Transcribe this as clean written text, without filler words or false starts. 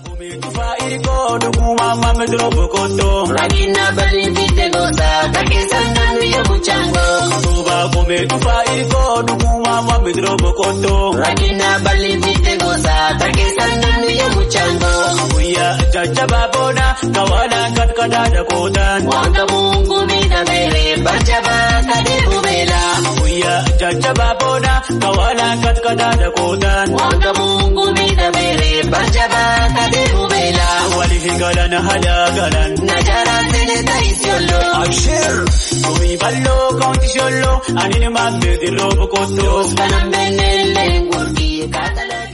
Ragina balintite goza takesana nuye muchango. Tuba kome tufa iriko dukuma mamidro bokoto. Ragina balintite goza takesana nuye muchango. Uya chacha babona kawana katkada dakotan. Wanga Mungu mina mere bachaba kadibu bela. Uya chacha babona kawana katkada dakotan. Wanga Mungu mina mere bachaba kadibu bela. Wali hingala na halagalan. Najara tene taisiolo. Ashir kumi ballo kaunti sholo anine mambe di robo koto. Dos kanambene lengurki katala.